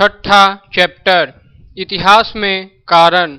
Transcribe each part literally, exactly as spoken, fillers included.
छठा चैप्टर इतिहास में कारण।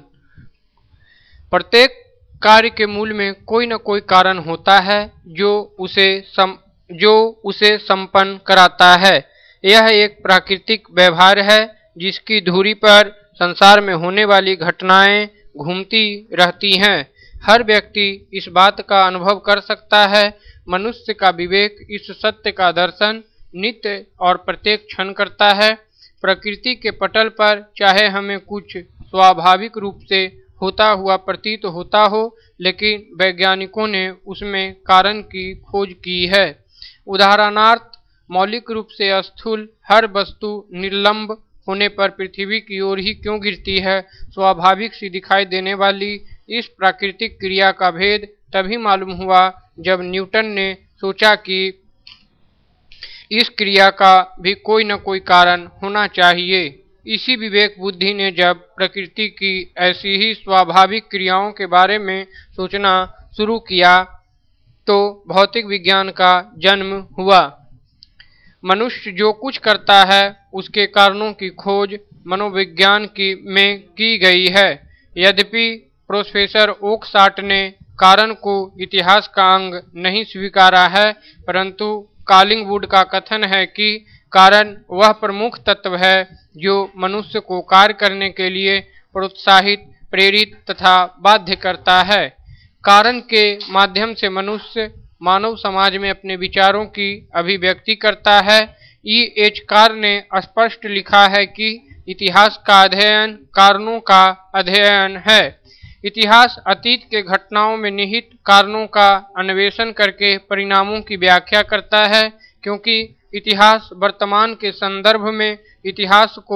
प्रत्येक कार्य के मूल में कोई न कोई कारण होता है जो उसे सम, जो उसे संपन्न कराता है। यह एक प्राकृतिक व्यवहार है जिसकी धुरी पर संसार में होने वाली घटनाएं घूमती रहती हैं। हर व्यक्ति इस बात का अनुभव कर सकता है। मनुष्य का विवेक इस सत्य का दर्शन नित्य और प्रत्येक क्षण करता है। प्रकृति के पटल पर चाहे हमें कुछ स्वाभाविक रूप से होता हुआ प्रतीत होता हो, लेकिन वैज्ञानिकों ने उसमें कारण की खोज की है। उदाहरणार्थ, मौलिक रूप से स्थूल हर वस्तु निर्लंब होने पर पृथ्वी की ओर ही क्यों गिरती है। स्वाभाविक सी दिखाई देने वाली इस प्राकृतिक क्रिया का भेद तभी मालूम हुआ जब न्यूटन ने सोचा कि इस क्रिया का भी कोई न कोई कारण होना चाहिए। इसी विवेक बुद्धि ने जब प्रकृति की ऐसी ही स्वाभाविक क्रियाओं के बारे में सोचना शुरू किया तो भौतिक विज्ञान का जन्म हुआ। मनुष्य जो कुछ करता है उसके कारणों की खोज मनोविज्ञान की में की गई है। यद्यपि प्रोफेसर ओकसाट ने कारण को इतिहास का अंग नहीं स्वीकारा है, परंतु कालिंगवुड का कथन है कि कारण वह प्रमुख तत्व है जो मनुष्य को कार्य करने के लिए प्रोत्साहित, प्रेरित तथा बाध्य करता है। कारण के माध्यम से मनुष्य मानव समाज में अपने विचारों की अभिव्यक्ति करता है। ई एच कार ने स्पष्ट लिखा है कि इतिहास का अध्ययन कारणों का अध्ययन है। इतिहास अतीत के घटनाओं में निहित कारणों का अन्वेषण करके परिणामों की व्याख्या करता है, क्योंकि इतिहास वर्तमान के संदर्भ में इतिहास को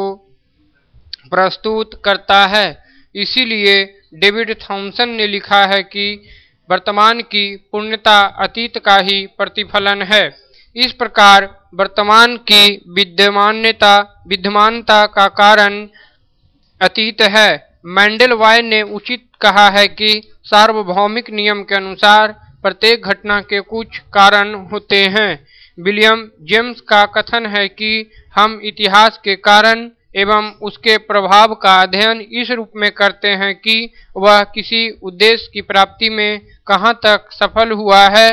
प्रस्तुत करता है। इसीलिए डेविड थॉमसन ने लिखा है कि वर्तमान की पूर्णता अतीत का ही प्रतिफलन है। इस प्रकार वर्तमान की विद्यमानता विद्यमानता का कारण अतीत है। मेंडेलवाय ने उचित कहा है कि सार्वभौमिक नियम के अनुसार प्रत्येक घटना के कुछ कारण होते हैं। विलियम जेम्स का कथन है कि हम इतिहास के कारण एवं उसके प्रभाव का अध्ययन इस रूप में करते हैं कि वह किसी उद्देश्य की प्राप्ति में कहाँ तक सफल हुआ है।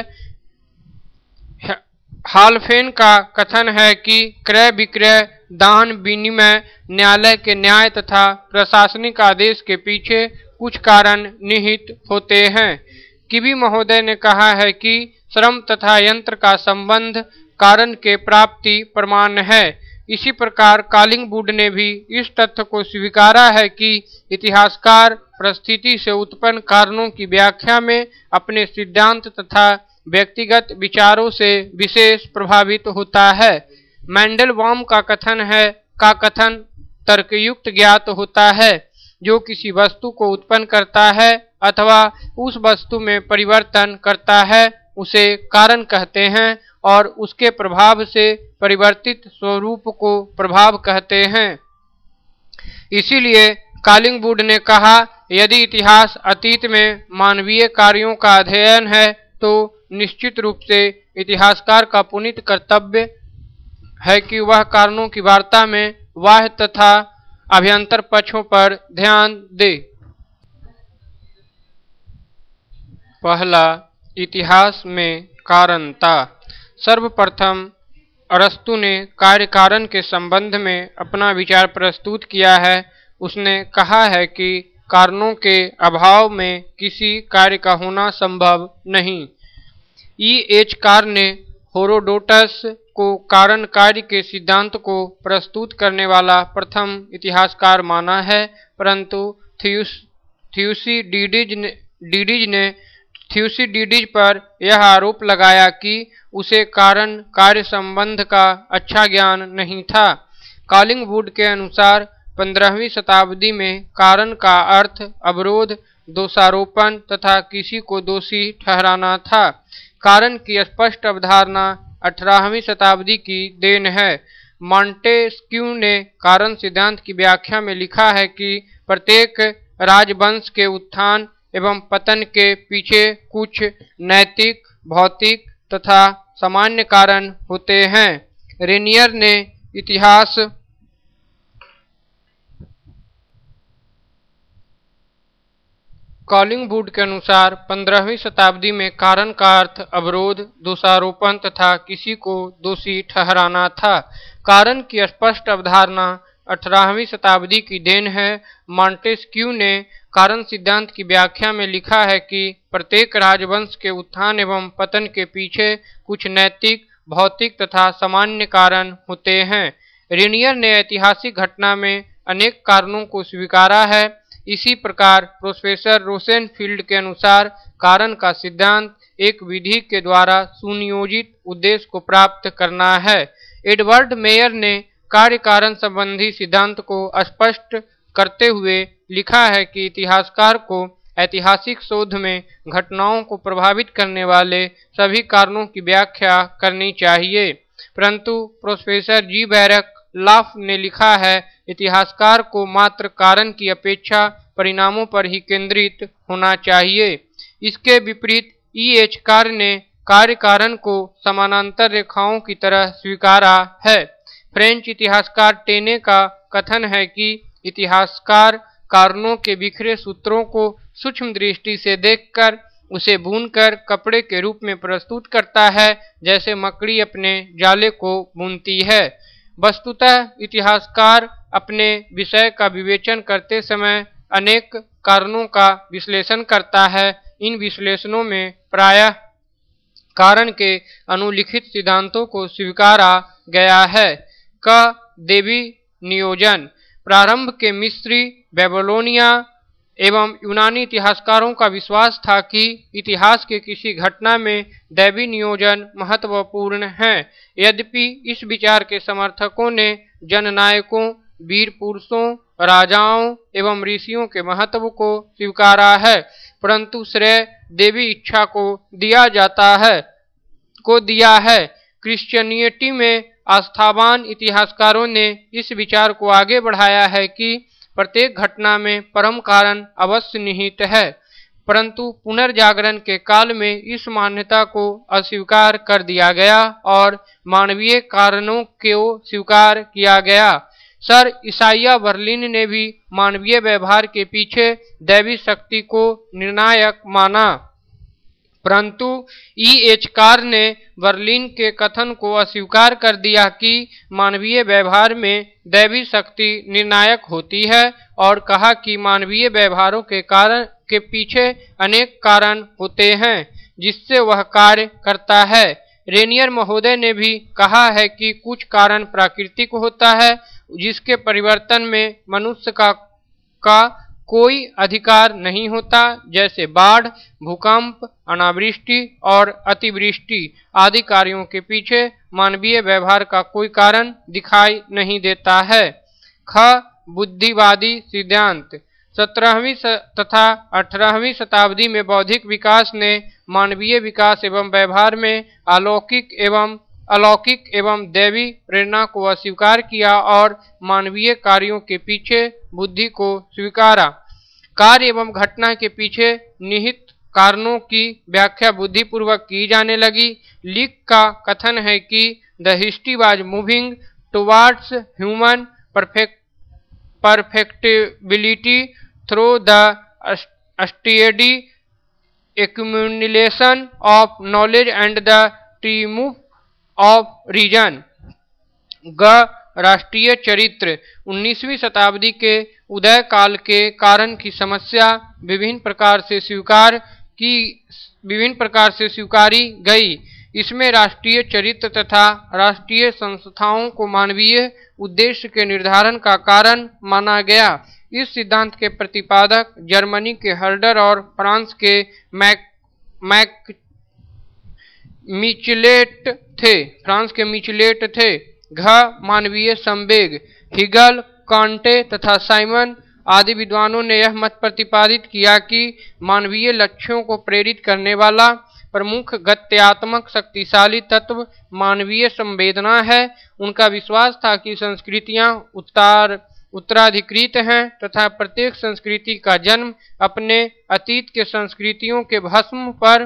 हालफेन का कथन है कि क्रय विक्रय, दान विनिमय, न्यायालय के न्याय तथा प्रशासनिक आदेश के पीछे कुछ कारण निहित होते हैं। किबी महोदय ने कहा है कि श्रम तथा यंत्र का संबंध कारण के प्राप्ति प्रमाण है। इसी प्रकार कालिंगवुड ने भी इस तथ्य को स्वीकारा है कि इतिहासकार परिस्थिति से उत्पन्न कारणों की व्याख्या में अपने सिद्धांत तथा व्यक्तिगत विचारों से विशेष प्रभावित होता है। मेंडेलबाम का कथन है का कथन तर्कयुक्त ज्ञात होता है। जो किसी वस्तु को उत्पन्न करता है अथवा उस वस्तु में परिवर्तन करता है उसे कारण कहते हैं और उसके प्रभाव से परिवर्तित स्वरूप को प्रभाव कहते हैं। इसीलिए कालिंगवुड ने कहा, यदि इतिहास अतीत में मानवीय कार्यों का अध्ययन है तो निश्चित रूप से इतिहासकार का पुनीत कर्तव्य है कि वह कारणों की वार्ता में बाह्य तथा अभ्यंतर पक्षों पर ध्यान दे। पहला, इतिहास में कारणता। सर्वप्रथम अरस्तु ने कार्य कारण के संबंध में अपना विचार प्रस्तुत किया है। उसने कहा है कि कारणों के अभाव में किसी कार्य का होना संभव नहीं। ई एच कार ने हेरोडोटस को कारण कार्य के सिद्धांत को प्रस्तुत करने वाला प्रथम इतिहासकार माना है, परंतु थ्यूसिडिडिज ने डिडिज ने थ्यूसिडिडिज पर यह आरोप लगाया कि उसे कारण कार्य संबंध का अच्छा ज्ञान नहीं था। कालिंगवुड के अनुसार पंद्रहवीं शताब्दी में कारण का अर्थ अवरोध, दोषारोपण तथा किसी को दोषी ठहराना था। कारण की स्पष्ट अवधारणा अठारहवीं शताब्दी की देन है। मॉन्टेस्क्यू ने कारण सिद्धांत की व्याख्या में लिखा है कि प्रत्येक राजवंश के उत्थान एवं पतन के पीछे कुछ नैतिक, भौतिक तथा सामान्य कारण होते हैं। रेनियर ने इतिहास कॉलिंगवुड के अनुसार पंद्रहवीं शताब्दी में कारण का अर्थ अवरोध, दोषारोपण तथा किसी को दोषी ठहराना था। कारण की स्पष्ट अवधारणा अठारहवीं शताब्दी की देन है। मॉन्टेस्क्यू ने कारण सिद्धांत की व्याख्या में लिखा है कि प्रत्येक राजवंश के उत्थान एवं पतन के पीछे कुछ नैतिक, भौतिक तथा सामान्य कारण होते हैं। रेनियर ने ऐतिहासिक घटना में अनेक कारणों को स्वीकारा है। इसी प्रकार प्रोफेसर रोसेनफील्ड के अनुसार कारण का सिद्धांत एक विधि के द्वारा सुनियोजित उद्देश्य को प्राप्त करना है। एडवर्ड मेयर ने कार्य कारण संबंधी सिद्धांत को स्पष्ट करते हुए लिखा है कि इतिहासकार को ऐतिहासिक शोध में घटनाओं को प्रभावित करने वाले सभी कारणों की व्याख्या करनी चाहिए। परंतु प्रोफेसर जी बैरक लाफ ने लिखा है, इतिहासकार को मात्र कारण की अपेक्षा परिणामों पर ही केंद्रित होना चाहिए। इसके विपरीत ई एच कार ने कार्य कारण को समानांतर रेखाओं की तरह स्वीकारा है। फ्रेंच इतिहासकार टेने का कथन है कि इतिहासकार कारणों के बिखरे सूत्रों को सूक्ष्म दृष्टि से देखकर उसे बुनकर कपड़े के रूप में प्रस्तुत करता है, जैसे मकड़ी अपने जाले को बुनती है। वस्तुतः इतिहासकार अपने विषय का विवेचन करते समय अनेक कारणों का विश्लेषण करता है। इन विश्लेषणों में प्रायः कारण के अनुलिखित सिद्धांतों को स्वीकारा गया है। क देवी नियोजन। प्रारंभ के मिस्री, बेबीलोनिया एवं यूनानी इतिहासकारों का विश्वास था कि इतिहास के किसी घटना में दैवी नियोजन महत्वपूर्ण है। यद्यपि इस विचार के समर्थकों ने जननायकों, वीर पुरुषों, राजाओं एवं ऋषियों के महत्व को स्वीकारा है, परंतु श्रेय देवी इच्छा को दिया जाता है को दिया है। क्रिश्चियनिटी में आस्थावान इतिहासकारों ने इस विचार को आगे बढ़ाया है कि प्रत्येक घटना में परम कारण अवश्य निहित है, परंतु पुनर्जागरण के काल में इस मान्यता को अस्वीकार कर दिया गया और मानवीय कारणों को स्वीकार किया गया। सर ईसाइया बर्लिन ने भी मानवीय व्यवहार के पीछे दैवी शक्ति को निर्णायक माना, परंतु ई एच कार ने बर्लिन के कथन को अस्वीकार कर दिया कि मानवीय व्यवहार में दैवी शक्ति निर्णायक होती है और कहा कि मानवीय व्यवहारों के कारण के पीछे अनेक कारण होते हैं जिससे वह कार्य करता है। रेनियर महोदय ने भी कहा है कि कुछ कारण प्राकृतिक होता है जिसके परिवर्तन में मनुष्य का का कोई अधिकार नहीं होता, जैसे बाढ़, भूकंप, अनावृष्टि और अतिवृष्टि आदि कार्यों के पीछे मानवीय व्यवहार का कोई कारण दिखाई नहीं देता है। ख बुद्धिवादी सिद्धांत। सत्रहवीं तथा अठारहवीं शताब्दी में बौद्धिक विकास ने मानवीय विकास एवं व्यवहार में अलौकिक एवं अलौकिक एवं दैवी प्रेरणा को अस्वीकार किया और मानवीय कार्यों के पीछे बुद्धि को स्वीकारा। कार्य एवं घटना के पीछे निहित कारणों की व्याख्या बुद्धिपूर्वक की जाने लगी। लीक का कथन है कि the history was moving towards human perfect perfectibility through the steady accumulation of knowledge and the triumph of reason। ग राष्ट्रीय चरित्र। उन्नीसवीं शताब्दी के उदय काल के कारण की समस्या विभिन्न प्रकार से स्वीकार की विभिन्न प्रकार से स्वीकारी गई। इसमें राष्ट्रीय चरित्र तथा राष्ट्रीय संस्थाओं को मानवीय उद्देश्य के निर्धारण का कारण माना गया। इस सिद्धांत के प्रतिपादक जर्मनी के हर्डर और फ्रांस के मैक मैक मिचलेट थे फ्रांस के मिचलेट थे। घ मानवीय संवेग। हिगल, कांटे तथा साइमन आदि विद्वानों ने यह मत प्रतिपादित किया कि मानवीय लक्ष्यों को प्रेरित करने वाला प्रमुख गत्यात्मक शक्तिशाली तत्व मानवीय संवेदना है। उनका विश्वास था कि संस्कृतियां उत्तर उत्तराधिकृत हैं तथा प्रत्येक संस्कृति का जन्म अपने अतीत के संस्कृतियों के भस्म पर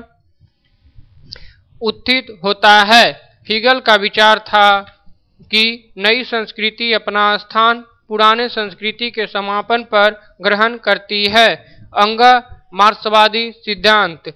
उत्थित होता है। हिगल का विचार था कि नई संस्कृति अपना स्थान पुराने संस्कृति के समापन पर ग्रहण करती है। अंगा मार्क्सवादी सिद्धांत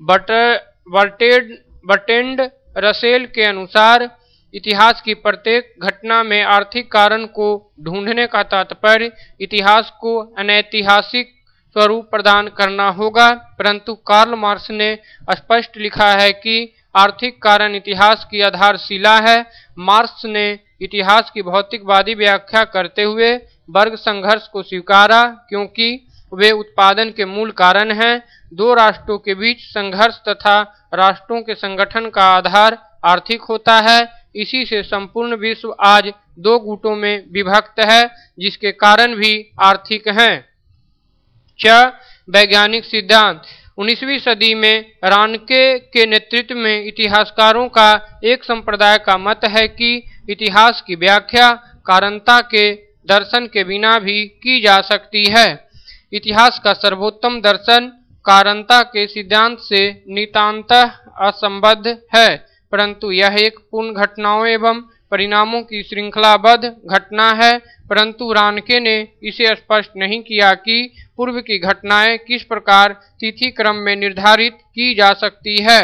बर्ट्रैंड रसेल के अनुसार इतिहास की प्रत्येक घटना में आर्थिक कारण को ढूंढने का तात्पर्य इतिहास को अनैतिहासिक स्वरूप प्रदान करना होगा, परंतु कार्ल मार्क्स ने स्पष्ट लिखा है कि आर्थिक कारण इतिहास की आधारशिला है। मार्क्स ने इतिहास की भौतिकवादी व्याख्या करते हुए वर्ग संघर्ष को स्वीकारा क्योंकि वे उत्पादन के मूल कारण हैं। दो राष्ट्रों के बीच संघर्ष तथा राष्ट्रों के संगठन का आधार आर्थिक होता है। इसी से संपूर्ण विश्व आज दो गुटों में विभक्त है, जिसके कारण भी आर्थिक हैं। च वैज्ञानिक सिद्धांत उन्नीसवीं सदी में रानके के नेतृत्व में इतिहासकारों का एक संप्रदाय का मत है कि इतिहास की व्याख्या कारणता के दर्शन के बिना भी की जा सकती है। इतिहास का सर्वोत्तम दर्शन कारणता के सिद्धांत से नितांतः असंबद्ध है, परंतु यह एक पूर्ण घटनाओं एवं परिणामों की श्रृंखलाबद्ध घटना है। परंतु रानके ने इसे स्पष्ट नहीं किया कि पूर्व की घटनाएं किस प्रकार तिथि क्रम में निर्धारित की जा सकती है।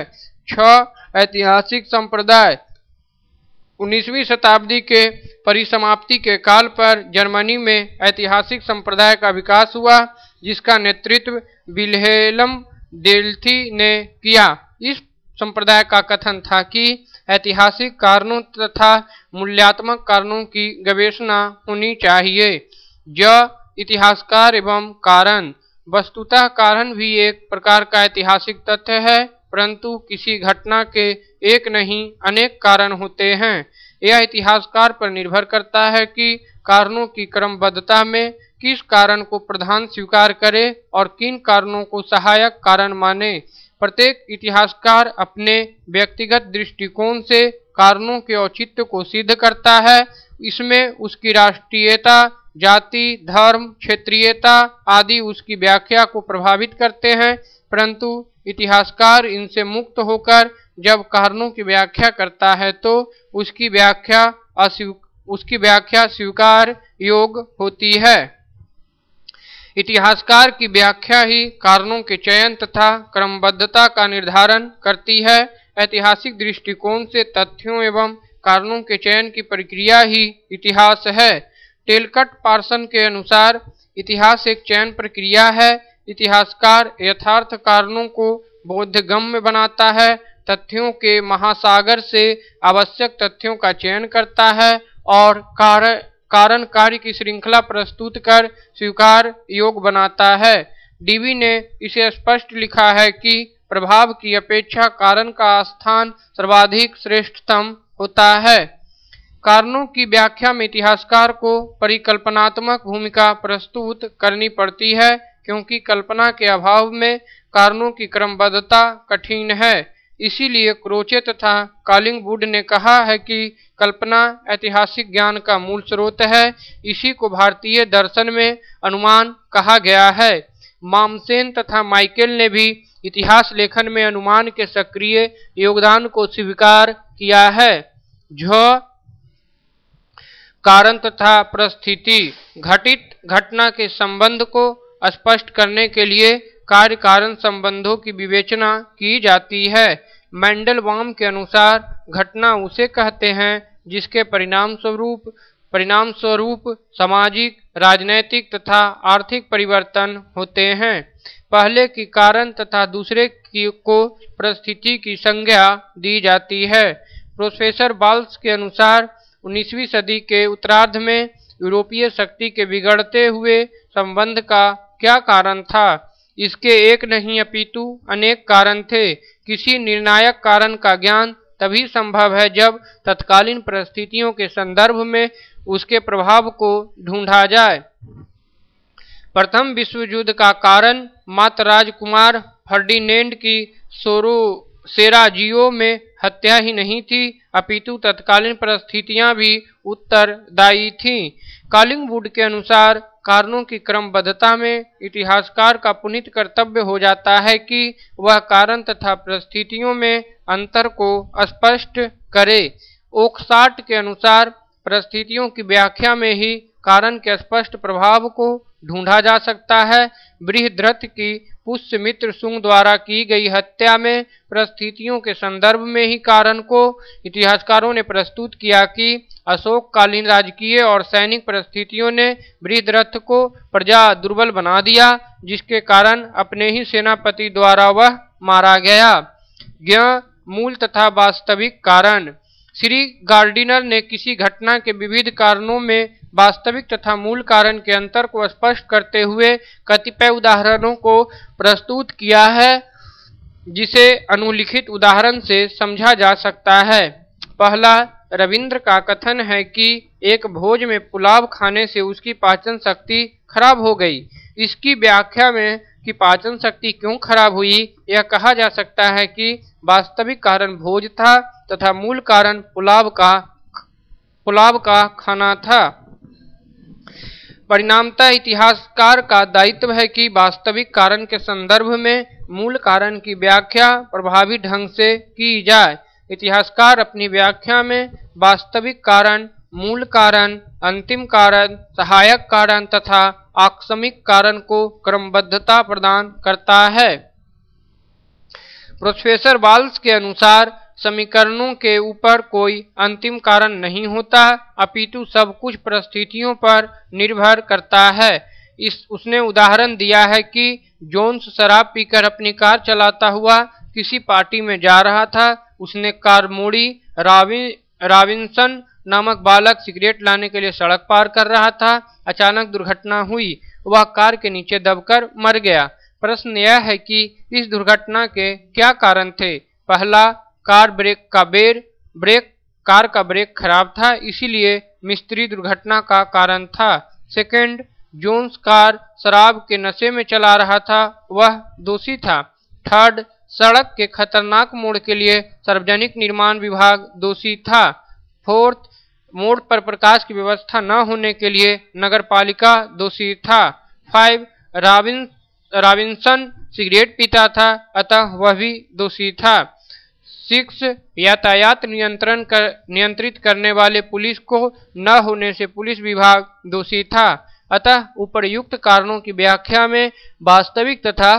छह ऐतिहासिक संप्रदाय उन्नीसवीं शताब्दी के परिसमाप्ति के काल पर जर्मनी में ऐतिहासिक संप्रदाय का विकास हुआ, जिसका नेतृत्व विल्हेल्म डेल्थी ने किया। इस संप्रदाय का कथन था कि ऐतिहासिक कारणों तथा मूल्यात्मक कारणों की गवेषणा होनी चाहिए। ज इतिहासकार एवं कारण वस्तुतः कारण भी एक प्रकार का ऐतिहासिक तथ्य है, परंतु किसी घटना के एक नहीं अनेक कारण होते हैं। यह इतिहासकार पर निर्भर करता है कि कारणों की क्रमबद्धता में किस कारण को प्रधान स्वीकार करे और किन कारणों को सहायक कारण माने। प्रत्येक इतिहासकार अपने व्यक्तिगत दृष्टिकोण से कारणों के औचित्य को सिद्ध करता है। इसमें उसकी राष्ट्रीयता, जाति, धर्म, क्षेत्रीयता आदि उसकी व्याख्या को प्रभावित करते हैं, परंतु इतिहासकार इनसे मुक्त होकर जब कारणों की व्याख्या करता है तो उसकी व्याख्या उसकी व्याख्या स्वीकार योग्य होती है। इतिहासकार की व्याख्या ही कारणों के चयन तथा क्रमबद्धता का निर्धारण करती है। ऐतिहासिक दृष्टिकोण से तथ्यों एवं कारणों के चयन की प्रक्रिया ही इतिहास है। टेलकट पार्सन के अनुसार इतिहास एक चयन प्रक्रिया है। इतिहासकार यथार्थ कारणों को बोधगम्य बनाता है, तथ्यों के महासागर से आवश्यक तथ्यों का चयन करता है और कारण कारण कार्य की श्रृंखला प्रस्तुत कर स्वीकार योग्य बनाता है। डीवी ने इसे स्पष्ट लिखा है कि प्रभाव की अपेक्षा कारण का स्थान सर्वाधिक श्रेष्ठतम होता है। कारणों की व्याख्या में इतिहासकार को परिकल्पनात्मक भूमिका प्रस्तुत करनी पड़ती है, क्योंकि कल्पना के अभाव में कारणों की क्रमबद्धता कठिन है। इसीलिए क्रोचे तथा कालिंगवुड ने कहा है कि कल्पना ऐतिहासिक ज्ञान का मूल स्रोत है। इसी को भारतीय दर्शन में अनुमान कहा गया है। मामसेन तथा माइकेल ने भी इतिहास लेखन में अनुमान के सक्रिय योगदान को स्वीकार किया है। झ कारण तथा परिस्थिति घटित घटना के संबंध को स्पष्ट करने के लिए कार्य कारण संबंधों की विवेचना की जाती है। मेंडलबाम के अनुसार घटना उसे कहते हैं जिसके परिणाम स्वरूप परिणाम स्वरूप सामाजिक, राजनैतिक तथा आर्थिक परिवर्तन होते हैं। पहले की कारण तथा दूसरे की को परिस्थिति की संज्ञा दी जाती है। प्रोफेसर बाल्स के अनुसार उन्नीसवीं सदी के उत्तरार्ध में यूरोपीय शक्ति के बिगड़ते हुए संबंध का क्या कारण था? इसके एक नहीं अपितु अनेक कारण थे। किसी निर्णायक कारण का ज्ञान तभी संभव है जब तत्कालीन परिस्थितियों के संदर्भ में उसके प्रभाव को ढूंढा जाए। प्रथम विश्व युद्ध का कारण मात्र राजकुमार फर्डिनेंड की सोरो सेराजियो में हत्या ही नहीं थी, अपितु तत्कालीन परिस्थितियां भी उत्तरदायी थीं। कालिंगवुड के अनुसार कारणों की क्रमबद्धता में इतिहासकार का पुनीत कर्तव्य हो जाता है कि वह कारण तथा परिस्थितियों में अंतर को स्पष्ट करे। ओकसाट के अनुसार परिस्थितियों की व्याख्या में ही कारण के स्पष्ट प्रभाव को ढूंढा जा सकता है। बृहद्रथ की पुष्यमित्र शुंग द्वारा की गई हत्या में परिस्थितियों के संदर्भ में ही कारण को इतिहासकारों ने प्रस्तुत किया कि अशोककालीन राजकीय और सैनिक परिस्थितियों ने बृहद्रथ को प्रजा दुर्बल बना दिया, जिसके कारण अपने ही सेनापति द्वारा वह मारा गया। ज्ञ मूल तथा वास्तविक कारण। श्री गार्डिनर ने किसी घटना के विविध कारणों में वास्तविक तथा मूल कारण के अंतर को स्पष्ट करते हुए कतिपय उदाहरणों को प्रस्तुत किया है, जिसे अनुलिखित उदाहरण से समझा जा सकता है। पहला, रविंद्र का कथन है कि एक भोज में पुलाव खाने से उसकी पाचन शक्ति खराब हो गई। इसकी व्याख्या में कि पाचन शक्ति क्यों खराब हुई, यह कहा जा सकता है कि वास्तविक कारण भोज था तथा मूल कारण पुलाव का पुलाव का खाना था। परिणामतः इतिहासकार का दायित्व है कि वास्तविक कारण के संदर्भ में मूल कारण की व्याख्या प्रभावी ढंग से की जाए। इतिहासकार अपनी व्याख्या में वास्तविक कारण, मूल कारण, अंतिम कारण, सहायक कारण तथा आकस्मिक कारण को क्रमबद्धता प्रदान करता है। प्रोफेसर वाल्स के अनुसार समीकरणों के ऊपर कोई अंतिम कारण नहीं होता, अपितु सब कुछ परिस्थितियों पर निर्भर करता है। इस उसने उदाहरण दिया है कि जोन्स शराब पीकर अपनी कार चलाता हुआ किसी पार्टी में जा रहा था। उसने कार मोड़ी। रावि राविंसन नामक बालक सिगरेट लाने के लिए सड़क पार कर रहा था। अचानक दुर्घटना हुई, वह कार के नीचे दबकर मर गया। प्रश्न यह है कि इस दुर्घटना के क्या कारण थे। पहला, कार ब्रेक का बेर ब्रेक कार का ब्रेक खराब था, इसीलिए मिस्त्री दुर्घटना का कारण था। सेकंड, जोन्स कार शराब के नशे में चला रहा था, वह दोषी था। थर्ड, सड़क के खतरनाक मोड़ के लिए सार्वजनिक निर्माण विभाग दोषी था। फोर्थ, मोड़ पर प्रकाश की व्यवस्था न होने के लिए नगरपालिका दोषी था। फाइव, राविन राविंसन सिगरेट पीता था, अतः वह भी दोषी था। सिक्स, यातायात नियंत्रण कर नियंत्रित करने वाले पुलिस को न होने से पुलिस विभाग दोषी था। अतः उपर्युक्त कारणों की व्याख्या में वास्तविक तथा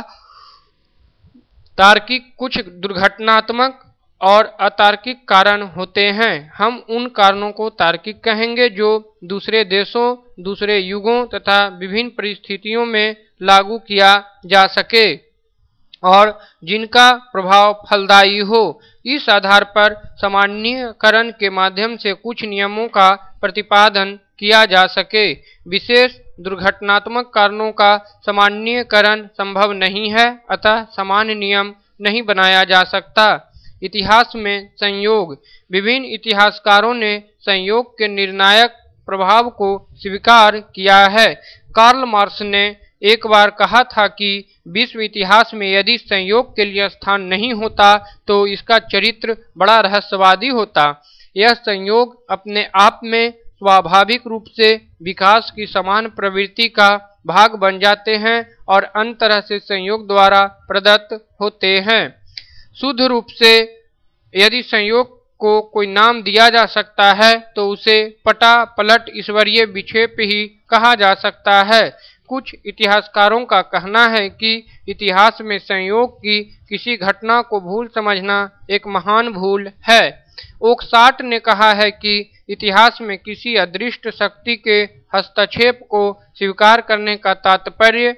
तार्किक, कुछ दुर्घटनात्मक और अतार्किक कारण होते हैं। हम उन कारणों को तार्किक कहेंगे जो दूसरे देशों, दूसरे युगों तथा विभिन्न परिस्थितियों में लागू किया जा सके और जिनका प्रभाव फलदायी हो। इस आधार पर सामान्यीकरण के माध्यम से कुछ नियमों का प्रतिपादन किया जा सके। विशेष दुर्घटनात्मक कारणों का सामान्यीकरण संभव नहीं है, अतः सामान्य नियम नहीं बनाया जा सकता। इतिहास में संयोग। विभिन्न इतिहासकारों ने संयोग के निर्णायक प्रभाव को स्वीकार किया है। कार्ल मार्क्स ने एक बार कहा था कि विश्व इतिहास में यदि संयोग के लिए स्थान नहीं होता तो इसका चरित्र बड़ा रहस्यवादी होता। यह संयोग अपने आप में स्वाभाविक रूप से विकास की समान प्रवृत्ति का भाग बन जाते हैं और अन्य तरह से संयोग द्वारा प्रदत्त होते हैं। शुद्ध रूप से यदि संयोग को कोई नाम दिया जा सकता है तो उसे पटा पलट ईश्वरीय विक्षेप ही कहा जा सकता है। कुछ इतिहासकारों का कहना है कि इतिहास में संयोग की किसी घटना को भूल समझना एक महान भूल है। ओकसाट ने कहा है कि इतिहास में किसी अदृष्ट शक्ति के हस्तक्षेप को स्वीकार करने का तात्पर्य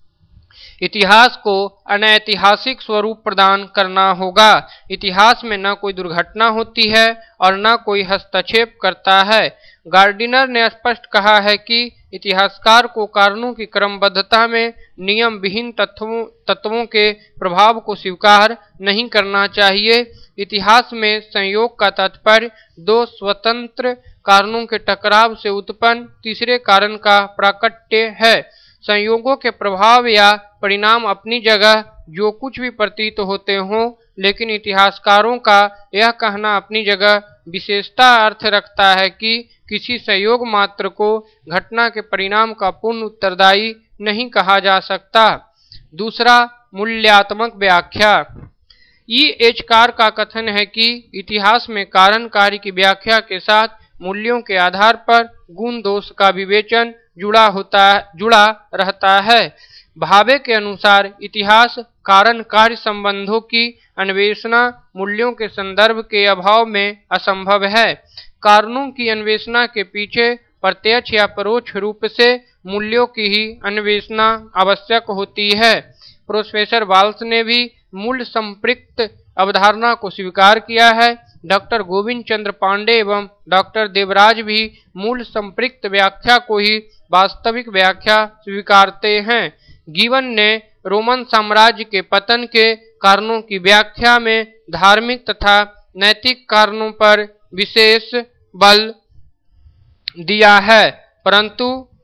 इतिहास को अनैतिहासिक स्वरूप प्रदान करना होगा। इतिहास में न कोई दुर्घटना होती है और न कोई हस्तक्षेप करता है। गार्डिनर ने स्पष्ट कहा है कि इतिहासकार को कारणों की क्रमबद्धता में नियम विहीन तत्वों तत्वों के प्रभाव को स्वीकार नहीं करना चाहिए। इतिहास में संयोग का तात्पर्य दो स्वतंत्र कारणों के टकराव से उत्पन्न तीसरे कारण का प्राकट्य है। संयोगों के प्रभाव या परिणाम अपनी जगह जो कुछ भी प्रतीत होते हों, लेकिन इतिहासकारों का यह कहना अपनी जगह विशेषता अर्थ रखता है कि किसी संयोग मात्र को घटना के परिणाम का पूर्ण उत्तरदायी नहीं कहा जा सकता। दूसरा, मूल्यात्मक व्याख्या। ई एच कार का कथन है कि इतिहास में कारण कार्य की व्याख्या के साथ मूल्यों के आधार पर गुण दोष का विवेचन जुड़ा होता जुड़ा रहता है। भावे के अनुसार इतिहास कारण कार्य संबंधों की अन्वेषणा मूल्यों के संदर्भ के अभाव में असंभव है। कारणों की अन्वेषणा के पीछे प्रत्यक्ष या परोक्ष रूप से मूल्यों की ही अन्वेषणा आवश्यक होती है। प्रोफेसर वाल्स ने भी मूल संपृक्त अवधारणा को स्वीकार किया है। डॉक्टर गोविंद चंद्र पांडे एवं डॉक्टर देवराज भी मूल संपृक्त व्याख्या को ही वास्तविक व्याख्या स्वीकारते हैं। गिवन ने रोमन साम्राज्य के पतन के कारणों की व्याख्या में धार्मिक तथा नैतिक कारणों पर विशेष बल दिया है, परंतु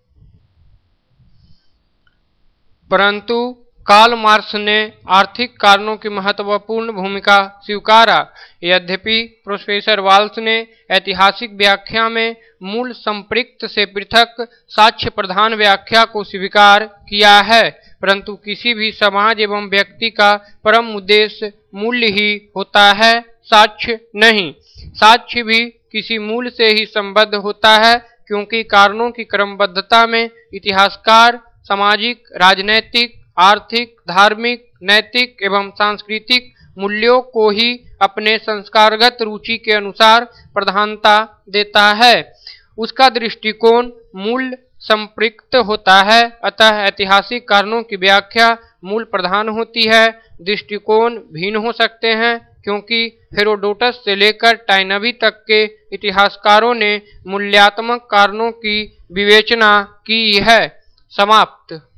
परंतु कार्ल मार्क्स ने आर्थिक कारणों की महत्वपूर्ण भूमिका स्वीकारा। यद्यपि प्रोफेसर वाल्स ने ऐतिहासिक व्याख्या में मूल संपृक्त से पृथक साक्ष्य प्रधान व्याख्या को स्वीकार किया है, परंतु किसी भी समाज एवं व्यक्ति का परम उद्देश्य मूल्य ही होता है, साक्ष्य नहीं। साक्ष्य भी किसी मूल से ही संबद्ध होता है, क्योंकि कारणों की क्रमबद्धता में इतिहासकार सामाजिक, राजनैतिक, आर्थिक, धार्मिक, नैतिक एवं सांस्कृतिक मूल्यों को ही अपने संस्कारगत रुचि के अनुसार प्रधानता देता है। उसका दृष्टिकोण मूल संपृक्त होता है, अतः ऐतिहासिक कारणों की व्याख्या मूल प्रधान होती है। दृष्टिकोण भिन्न हो सकते हैं, क्योंकि हेरोडोटस से लेकर टाइनबी तक के इतिहासकारों ने मूल्यात्मक कारणों की विवेचना की है। समाप्त।